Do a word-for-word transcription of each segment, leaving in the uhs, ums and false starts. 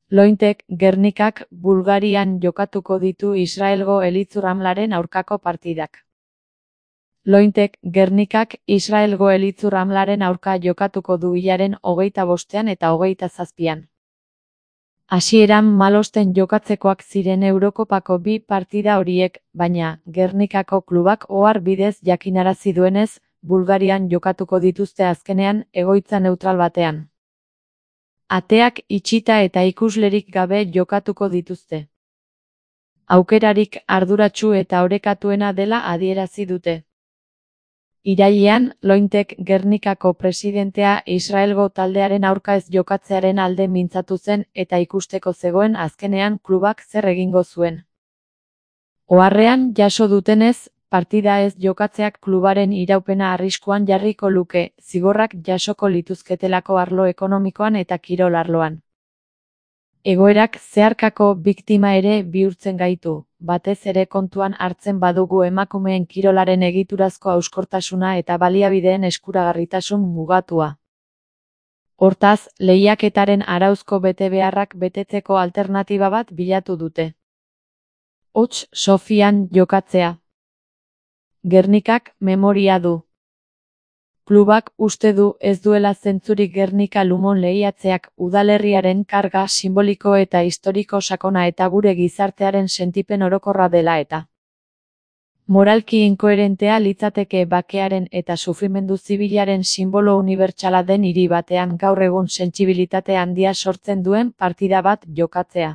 Lointek Gernikak Bulgarian jokatuko ditu Israelgo Elitzur-Ramlaren aurkako partidak. Lointek Gernikak Israelgo Elitzur-Ramlaren aurka jokatuko du hilaren hogeita bostean eta hogeita zazpian. Hasieran Malosten jokatzekoak ziren Eurokopako bi partida horiek, baina Gernikako klubak ohar bidez jakinarazi duenez, Bulgarian jokatuko dituzte azkenean egoitza neutral batean. Ateak itxita eta ikuslerik gabe jokatuko dituzte. Aukerarik arduratsu eta orekatuena dela adierazi dute. Irailean, Lointek Gernikako presidentea Israelgo taldearen aurka ez jokatzearen alde mintzatu zen eta ikusteko zegoen azkenean klubak zer egingo zuen. Oharrean jaso dutenez, partida ez jokatzeak klubaren iraupena arriskuan jarriko luke, zigorrak jasoko lituzketelako arlo ekonomikoan eta kirol arloan. Egoerak zeharkako biktima ere bihurtzen gaitu, batez ere kontuan hartzen badugu emakumeen kirolaren egiturazko hauskortasuna eta baliabideen eskuragarritasun mugatua. Hortaz, lehiaketaren arauzko betebeharrak betetzeko alternatiba bat bilatu dute. Hots Sofian jokatzea. Gernikak memoria du. Klubak uste du ez duela zentzurik Gernika Lumon lehiatzeak udalerriaren karga simboliko eta historiko sakona eta gure gizartearen sentipen orokorra dela eta moralki inkoherentea litzateke bakearen eta sufrimendu zibilaren simbolo unibertsala den hiri batean gaur egun sentsibilitate handia sortzen duen partida bat jokatzea.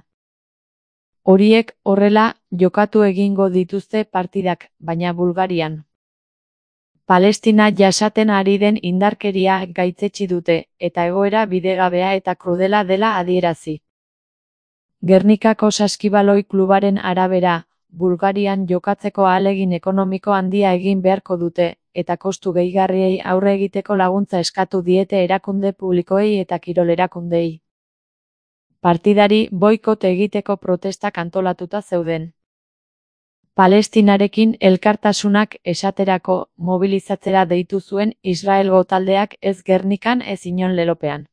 Horiek horrela jokatu egingo dituzte partidak, baina Bulgarian. Palestina jasaten ari den indarkeria gaitzetsi dute, eta egoera bidegabea eta krudela dela adierazi. Gernikako Saskibaloi klubaren arabera, Bulgarian jokatzeko ahalegin ekonomiko handia egin beharko dute, eta kostu gehigarriei aurre egiteko laguntza eskatu diete erakunde publikoei eta kirol erakundei. Partidari boikot egiteko protestak antolatuta zeuden. Palestinarekin elkartasunak esaterako mobilizatzera deitu zuen Israelgo taldeak ez Gernikan ez inon lelopean.